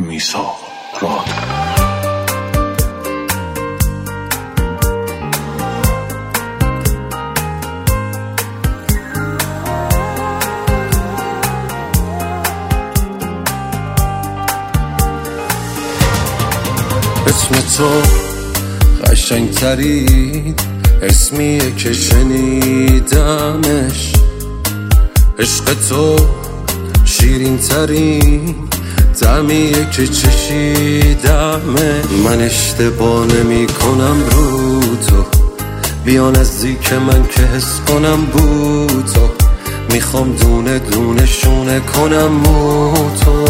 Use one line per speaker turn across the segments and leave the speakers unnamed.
میثاق رادیو.
اسم تو قشنگ ترین اسمیه که شنیدمش، عشق تو شیرین ترین طعمیه که چشیدمه. من اشتباه نمی کنم رو تو، بیا نزدیک من که حس کنم بو تو، میخوام دونه دونه شونه کنم مو تو.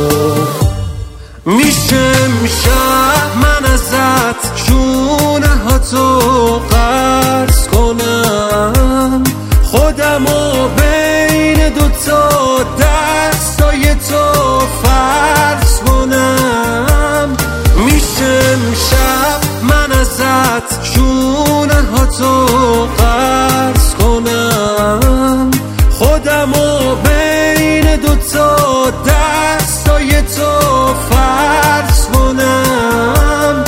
میشه من ازت شونه ها تو قرض کنم، خودمو بین دوتا دستای تو فرض کنم. میشه من ازت شونه ها تو قرض کنم، خودمو بین دوتا دستای تو فرض کنم.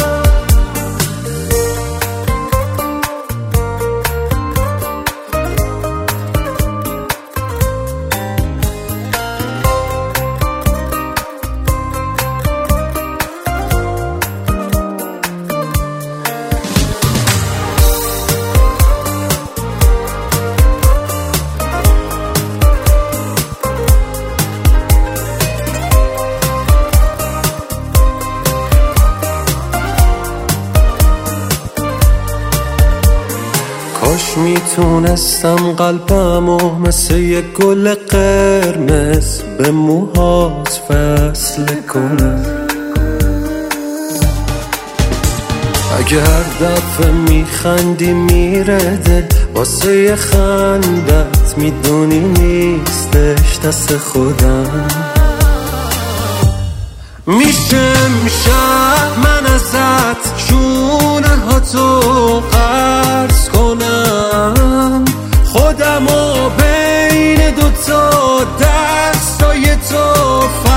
کاش میتونستم قلبمو مثل یه گل قرمز به موهات فصل کنم. اگه هر دفعه میخندی میره دل واسه یه خندت، میدونی نیستش دست خودم. میشه من ازت شونه ها تو قرض کنم، خودمو بین دوتا دستای تو